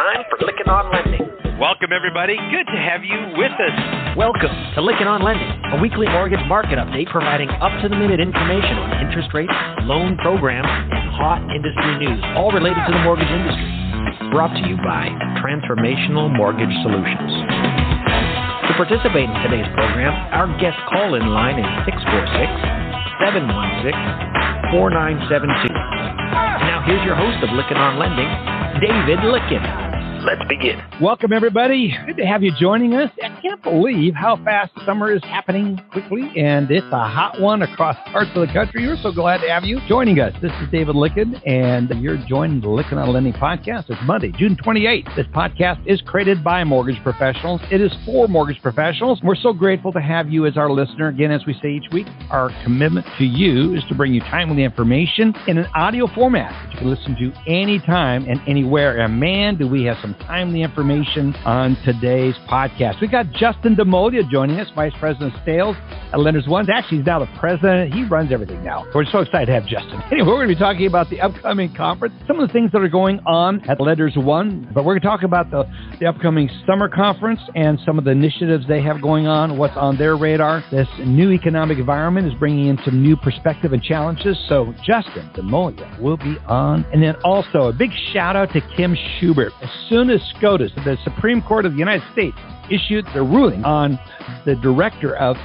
time for Lykken on Lending. Welcome, everybody. Good to have you with us. Welcome to Lykken on Lending, a weekly mortgage market update providing up-to-the-minute information on interest rates, loan programs, and hot industry news, all related to the mortgage industry. Brought to you by Transformational Mortgage Solutions. To participate in today's program, our guest call-in line is 646-716-4972. Now here's your host of Lykken on Lending, David Lykken. Let's begin. Welcome, everybody. Good to have you joining us. I can't believe how fast summer is happening quickly, and it's a hot one across parts of the country. We're so glad to have you joining us. This is David Lykken, and you're joining the Lykken on Lending podcast. It's Monday, June 28th. This podcast is created by mortgage professionals. It is for mortgage professionals. We're so grateful to have you as our listener. Again, as we say each week, our commitment to you is to bring you timely information in an audio format that you can listen to anytime and anywhere. And man, do we have some timely information on today's podcast. We got Justin DeMolia joining us, Vice President of Sales at Lenders One. Actually, he's now the president. He runs everything now. We're so excited to have Justin. Anyway, we're going to be talking about the upcoming conference, some of the things that are going on at Lenders One, but we're going to talk about the upcoming summer conference and some of the initiatives they have going on, what's on their radar. This new economic environment is bringing in some new perspective and challenges. So Justin DeMolia will be on. And then also a big shout out to Kim Schubert. As soon as SCOTUS, the Supreme Court of the United States, issued the ruling on the director of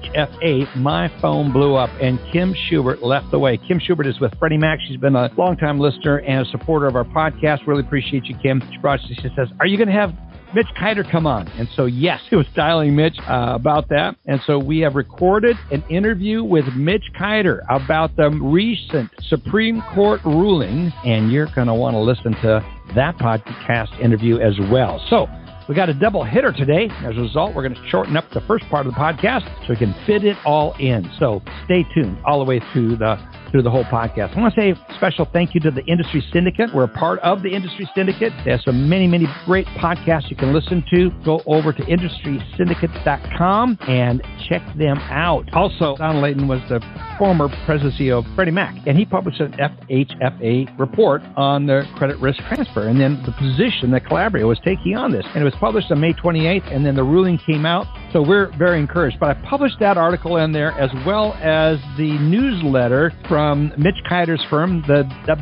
FHFA, my phone blew up and Kim Schubert left the way. Kim Schubert is with Freddie Mac. She's been a longtime listener and a supporter of our podcast. Really appreciate you, Kim. She says, are you going to have Mitch Kiter come on? And so, yes, he was dialing Mitch about that. And so we have recorded an interview with Mitch Kiter about the recent Supreme Court ruling, and you're going to want to listen to that podcast interview as well. So we got a double hitter today. As a result, we're going to shorten up the first part of the podcast so we can fit it all in. So stay tuned all the way through the whole podcast. I want to say a special thank you to the Industry Syndicate. We're a part of the Industry Syndicate. There's so many great podcasts you can listen to. Go over to industrysyndicate.com and check them out. Also, Don Layton was the former presidency of Freddie Mac, and he published an FHFA report on the credit risk transfer and then the position that Calabria was taking on this. And it was published on May 28th, and then the ruling came out. So we're very encouraged. But I published that article in there as well as the newsletter from Mitch Kiter's firm, the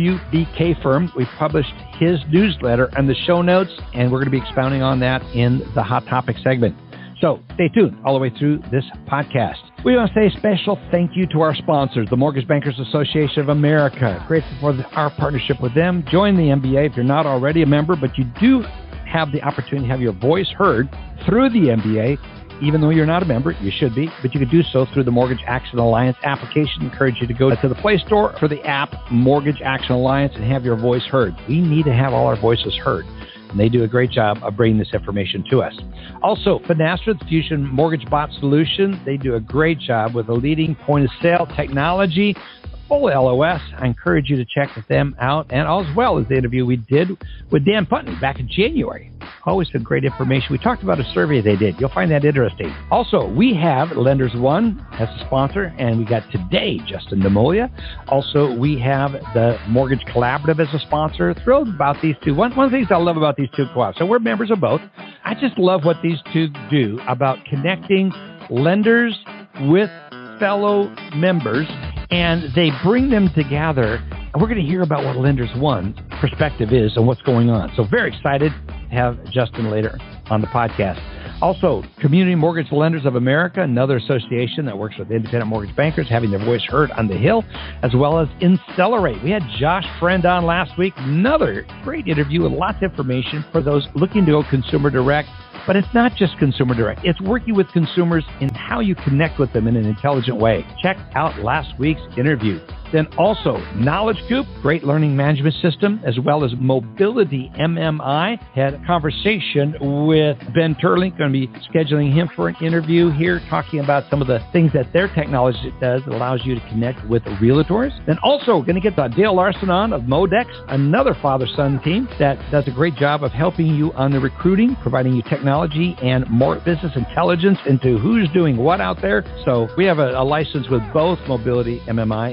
WBK firm. We published his newsletter and the show notes, and we're going to be expounding on that in the Hot Topic segment. So stay tuned all the way through this podcast. We want to say a special thank you to our sponsors, the Mortgage Bankers Association of America. Grateful for our partnership with them. Join the MBA if you're not already a member, but you do have the opportunity to have your voice heard through the MBA. Even though you're not a member, you should be, but you can do so through the Mortgage Action Alliance application. I encourage you to go to the Play Store for the app Mortgage Action Alliance and have your voice heard. We need to have all our voices heard, and they do a great job of bringing this information to us. Also, Finastra, the Fusion Mortgage Bot Solution, they do a great job with a leading point-of-sale technology, full LOS. I encourage you to check them out, and as well as the interview we did with Dan Putney back in January. Always some great information. We talked about a survey they did. You'll find that interesting. Also, we have Lenders One as a sponsor, and we got today Justin DeMolia. Also, we have the Mortgage Collaborative as a sponsor. Thrilled about these two. One of the things I love about these two co-ops, so we're members of both. I just love what these two do about connecting lenders with fellow members, and they bring them together. And we're going to hear about what Lenders One perspective is and what's going on. So very excited to have Justin later on the podcast. Also, Community Mortgage Lenders of America, another association that works with independent mortgage bankers, having their voice heard on the Hill, as well as Incelerate. We had Josh Friend on last week. Another great interview with lots of information for those looking to go consumer direct. But it's not just consumer direct. It's working with consumers in how you connect with them in an intelligent way. Check out last week's interview. Then also Knowledge Coop, great learning management system, as well as Mobility MMI. Had a conversation with Ben Turlink. Going to be scheduling him for an interview here, talking about some of the things that their technology does that allows you to connect with realtors. Then also going to get Dale Larson on of Modex, another father-son team that does a great job of helping you on the recruiting, providing you technology and more business intelligence into who's doing what out there. So we have a license with both Mobility MMI as well as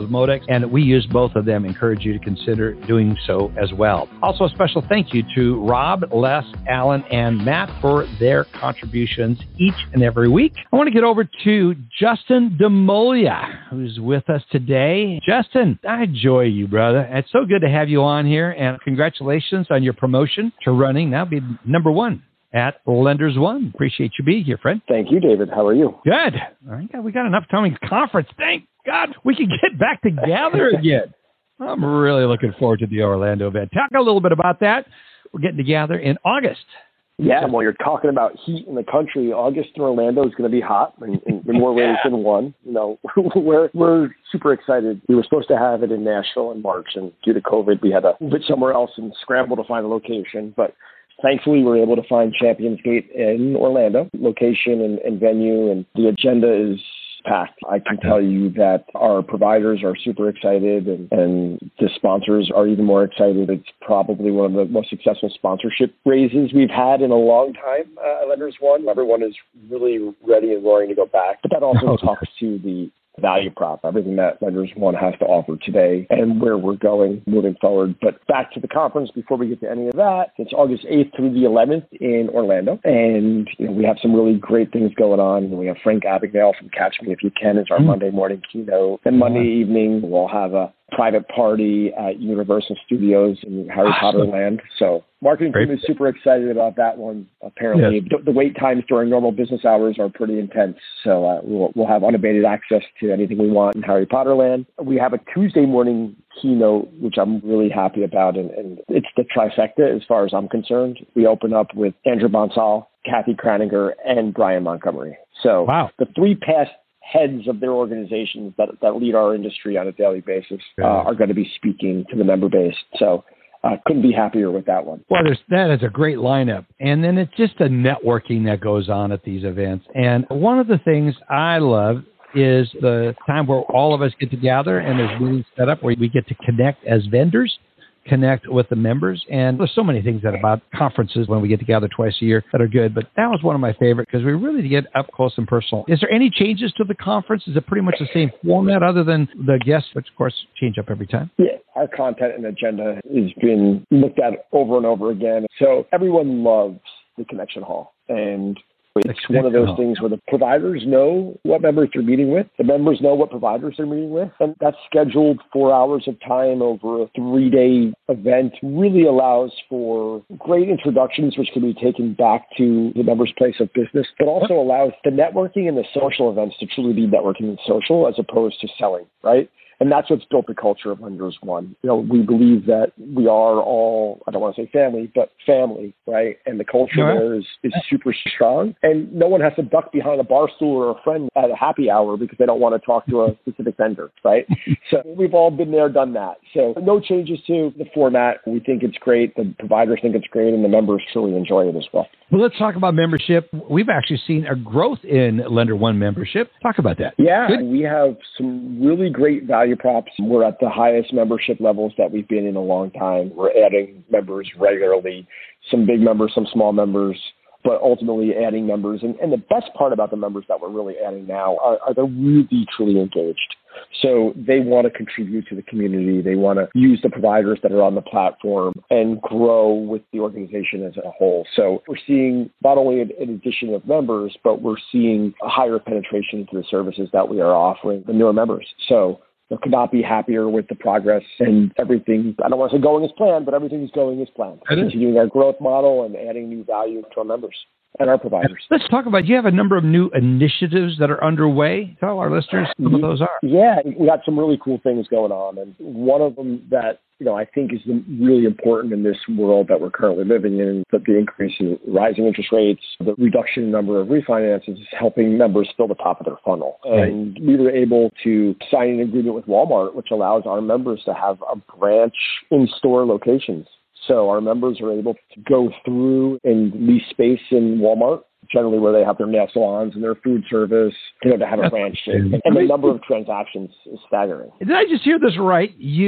Modex, and we use both of them. Encourage you to consider doing so as well. Also, a special thank you to Rob, Les, Alan, and Matt for their contributions each and every week. I want to get over to Justin DeMolia, who's with us today. Justin, I enjoy you, brother. It's so good to have you on here, and congratulations on your promotion to running. Now be number one at Lenders One. Appreciate you being here, friend. Thank you, David. How are you? Good. We got enough time in conference. Thank God we can get back together again. I'm really looking forward to the Orlando event. Talk a little bit about that. We're getting together in August. Yeah, well, you're talking about heat in the country. August in Orlando is going to be hot in more ways than one. You know, we're super excited. We were supposed to have it in Nashville in March, and due to COVID, we had to move it somewhere else and scramble to find a location. But thankfully, we were able to find Champions Gate in Orlando, location and venue, and the agenda is packed. I can tell you that our providers are super excited and the sponsors are even more excited. It's probably one of the most successful sponsorship raises we've had in a long time at Lenders One. Everyone is really ready and roaring to go back. But that also talks to the value prop, everything that Lenders One has to offer today and where we're going moving forward. But back to the conference before we get to any of that, it's August 8th through the 11th in Orlando. And we have some really great things going on. We have Frank Abagnale from Catch Me If You Can as our Monday morning keynote. And Monday evening, we'll have a private party at Universal Studios in Harry Potter Land. So marketing team is super excited about that one. Apparently, the wait times during normal business hours are pretty intense. So we'll have unabated access to anything we want in Harry Potter Land. We have a Tuesday morning keynote, which I'm really happy about. And it's the trifecta as far as I'm concerned. We open up with Andrew Bonsall, Kathy Kraninger, and Brian Montgomery. So the three past heads of their organizations that lead our industry on a daily basis are going to be speaking to the member base. So couldn't be happier with that one. Well, that is a great lineup. And then it's just a networking that goes on at these events. And one of the things I love is the time where all of us get together and there's meetings set up where we get to connect as vendors, connect with the members. And there's so many things about conferences when we get together twice a year that are good. But that was one of my favorite because we really get up close and personal. Is there any changes to the conference? Is it pretty much the same format other than the guests, which of course change up every time? Yeah, our content and agenda has been looked at over and over again. So everyone loves the Connection Hall. And it's one of those things where the providers know what members they're meeting with. The members know what providers they're meeting with. And that scheduled 4 hours of time over a 3-day event really allows for great introductions, which can be taken back to the member's place of business, but also allows the networking and the social events to truly be networking and social as opposed to selling, right? And that's what's built the culture of Lenders One. We believe that we are all, I don't want to say family, but family, right? And the culture there is super strong. And no one has to duck behind a bar stool or a friend at a happy hour because they don't want to talk to a specific vendor, right? So we've all been there, done that. So no changes to the format. We think it's great. The providers think it's great, and the members truly enjoy it as well. Well, let's talk about membership. We've actually seen a growth in Lender One membership. Talk about that. Yeah, we have some really great value props. We're at the highest membership levels that we've been in a long time. We're adding members regularly, some big members, some small members, but ultimately adding members. And the best part about the members that we're really adding now are they're really, truly engaged. So they want to contribute to the community. They want to use the providers that are on the platform and grow with the organization as a whole. So we're seeing not only an addition of members, but we're seeing a higher penetration into the services that we are offering the newer members. So I could not be happier with the progress and everything. I don't want to say going as planned, but everything is going as planned. Continuing our growth model and adding new value to our members and our providers. Let's talk about, you have a number of new initiatives that are underway. Tell our listeners some of those are. Yeah, we got some really cool things going on. And one of them that I think is really important in this world that we're currently living in, that the increase in rising interest rates, the reduction in number of refinances is helping members fill the top of their funnel. And we were able to sign an agreement with Walmart, which allows our members to have a branch in-store locations. So our members are able to go through and lease space in Walmart, generally where they have their nail salons and their food service, to have a branch. And the number of transactions is staggering. Did I just hear this right? You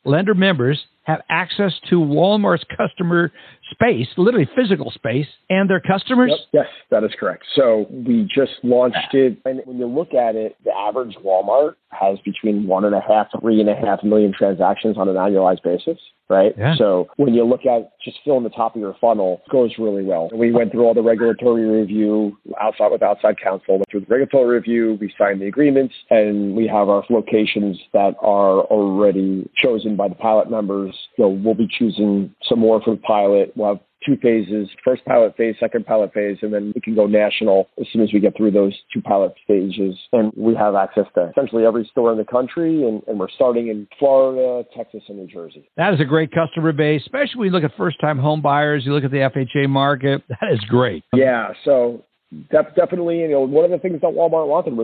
lender members have access to Walmart's customer space, literally physical space, and their customers? Yep. Yes, that is correct. So we just launched it. And when you look at it, the average Walmart has between 1.5 to 3.5 million transactions on an annualized basis, right? Yeah. So when you look at just filling the top of your funnel, it goes really well. We went through all the regulatory review with outside counsel, went through the regulatory review, we signed the agreements, and we have our locations that are already chosen by the pilot members. So we'll be choosing some more for the pilot. We'll have 2 phases, first pilot phase, second pilot phase, and then we can go national as soon as we get through those 2 pilot stages. And we have access to essentially every store in the country, and we're starting in Florida, Texas, and New Jersey. That is a great customer base, especially when you look at first-time home buyers, you look at the FHA market. That is great. Yeah, so definitely, one of the things that Walmart wanted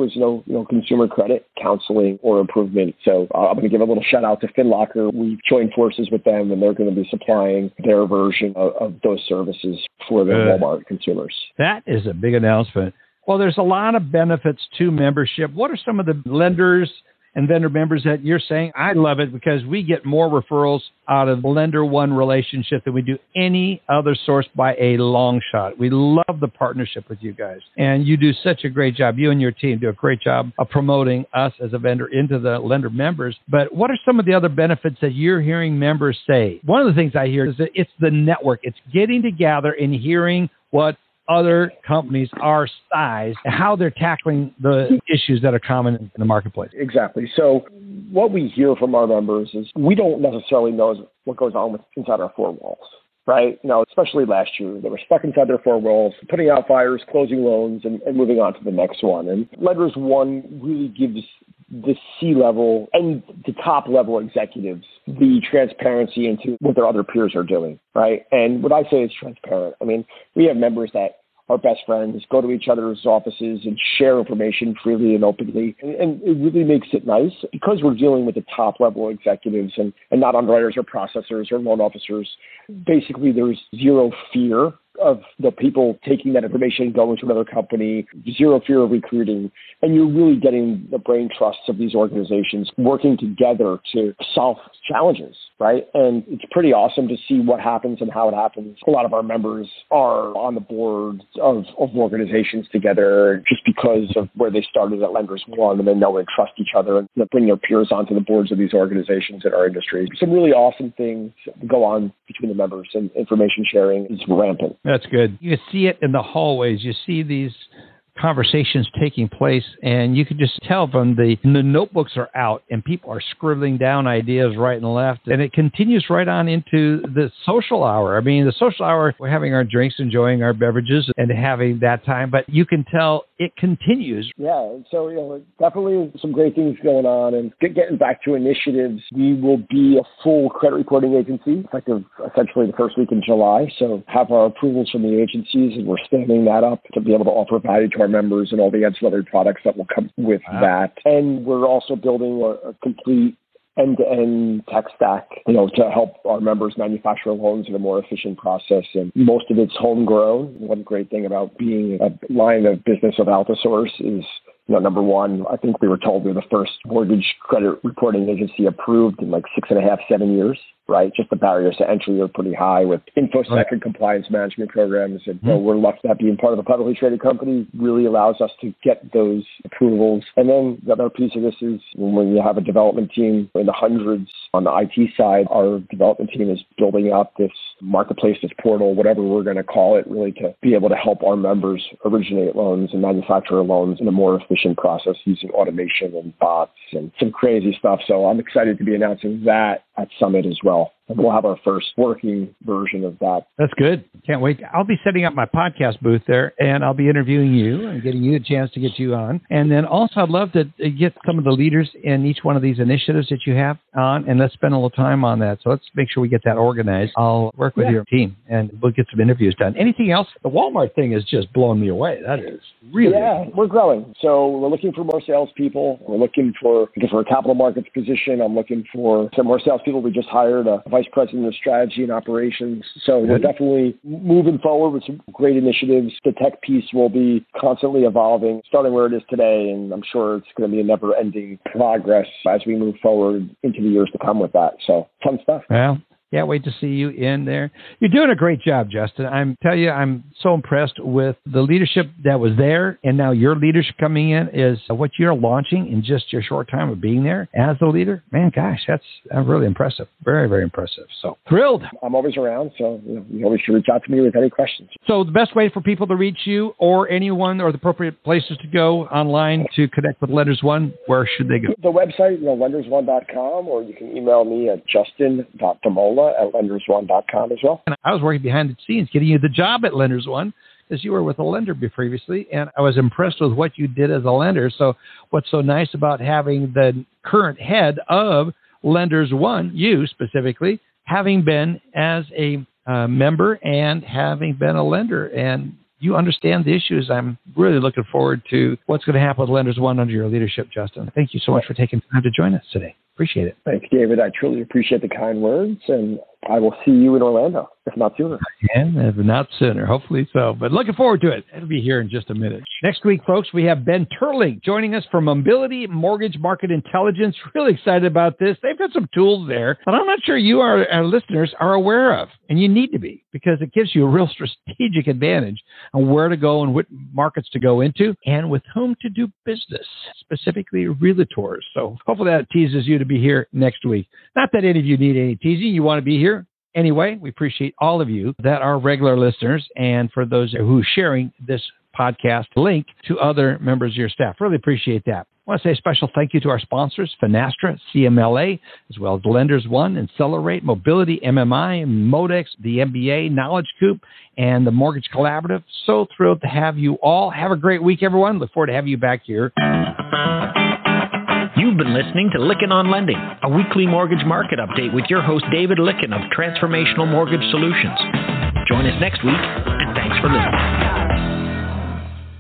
was consumer credit counseling or improvement. So I'm going to give a little shout out to FinLocker. We've joined forces with them, and they're going to be supplying their version of those services for the Walmart consumers. That is a big announcement. Well, there's a lot of benefits to membership. What are some of the lenders and vendor members that you're saying? I love it because we get more referrals out of Lender One relationship than we do any other source by a long shot. We love the partnership with you guys. And you do such a great job. You and your team do a great job of promoting us as a vendor into the lender members. But what are some of the other benefits that you're hearing members say? One of the things I hear is that it's the network. It's getting together and hearing what other companies our size, how they're tackling the issues that are common in the marketplace. Exactly. So what we hear from our members is we don't necessarily know what goes on inside our 4 walls, right? Especially last year, they were stuck inside their 4 walls, putting out fires, closing loans, and moving on to the next one. And Lenders One really gives the C-level and the top-level executives the transparency into what their other peers are doing, right? And what I say is transparent. I mean, we have members that are best friends, go to each other's offices and share information freely and openly. And it really makes it nice because we're dealing with the top-level executives and not underwriters or processors or loan officers. Basically, there's zero fear of the people taking that information and going to another company, zero fear of recruiting. And you're really getting the brain trusts of these organizations working together to solve challenges, right? And it's pretty awesome to see what happens and how it happens. A lot of our members are on the board of organizations together just because of where they started at Lenders One, and they know and trust each other and bring their peers onto the boards of these organizations in our industry. Some really awesome things go on between the members, and information sharing is rampant. That's good. You see it in the hallways. You see these conversations taking place, and you can just tell from the notebooks are out and people are scribbling down ideas right and left, and it continues right on into the social hour. I mean, the social hour, we're having our drinks, enjoying our beverages and having that time, but you can tell it continues. Yeah, and so definitely some great things going on. And getting back to initiatives, we will be a full credit reporting agency effective essentially the first week in July. So have our approvals from the agencies, and we're standing that up to be able to offer value to our members and all the ancillary products that will come with that. And we're also building a complete end-to-end tech stack, to help our members manufacture loans in a more efficient process. And most of it's homegrown. One great thing about being a line of business of Altisource is, number one, I think we were told we're the first mortgage credit reporting agency approved in 6.5, 7 years, right? Just the barriers to entry are pretty high with InfoSec and compliance management programs. And we're lucky that being part of a publicly traded company really allows us to get those approvals. And then the other piece of this is when you have a development team in the hundreds on the IT side, our development team is building up this marketplace, this portal, whatever we're going to call it, really to be able to help our members originate loans and manufacture loans in a more efficient process using automation and bots and some crazy stuff. So I'm excited to be announcing that at Summit as well. And we'll have our first working version of that. That's good. Can't wait. I'll be setting up my podcast booth there, and I'll be interviewing you and getting you a chance to get you on. And then also I'd love to get some of the leaders in each one of these initiatives that you have on, and let's spend a little time on that. So let's make sure we get that organized. I'll work with your team, and we'll get some interviews done. Anything else? The Walmart thing has just blown me away. That is really... Yeah, we're growing. So we're looking for more salespeople. We're looking for a capital markets position. I'm looking for some more salespeople salespeople. We just hired a vice president of strategy and operations. So we're definitely moving forward with some great initiatives. The tech piece will be constantly evolving, starting where it is today. And I'm sure it's going to be a never-ending progress as we move forward into the years to come with that. So fun stuff. Well, can't wait to see you in there. You're doing a great job, Justin. I'm so impressed with the leadership that was there, and now your leadership coming in is what you're launching in just your short time of being there as the leader. Man, gosh, that's really impressive. Very, very impressive. So thrilled. I'm always around, so you always should reach out to me with any questions. So the best way for people to reach you or anyone or the appropriate places to go online to connect with Lenders One, where should they go? The website, lendersone.com, or you can email me at justin.damola@lendersone.com as well. And I was working behind the scenes getting you the job at Lenders One because you were with a lender previously, and I was impressed with what you did as a lender. So what's so nice about having the current head of Lenders One, you specifically, having been as a member and having been a lender, and you understand the issues. I'm really looking forward to what's going to happen with Lenders One under your leadership, Justin. Thank you so much for taking time to join us today. Appreciate it. Thanks, David. I truly appreciate the kind words, and I will see you in Orlando, if not sooner. And if not sooner, hopefully so. But looking forward to it. It'll be here in just a minute. Next week, folks, we have Ben Turling joining us from Mobility Mortgage Market Intelligence. Really excited about this. They've got some tools there that I'm not sure you, our listeners, are aware of. And you need to be, because it gives you a real strategic advantage on where to go and what markets to go into and with whom to do business, specifically realtors. So hopefully that teases you to be here next week. Not that any of you need any teasing. You want to be here. Anyway, we appreciate all of you that are regular listeners, and for those who are sharing this podcast link to other members of your staff. Really appreciate that. I want to say a special thank you to our sponsors, Finastra, CMLA, as well as Lenders One, Accelerate, Mobility, MMI, Modex, the MBA, Knowledge Coop, and the Mortgage Collaborative. So thrilled to have you all. Have a great week, everyone. Look forward to having you back here. You've been listening to Lykken on Lending, a weekly mortgage market update with your host, David Lykken of Transformational Mortgage Solutions. Join us next week, and thanks for listening.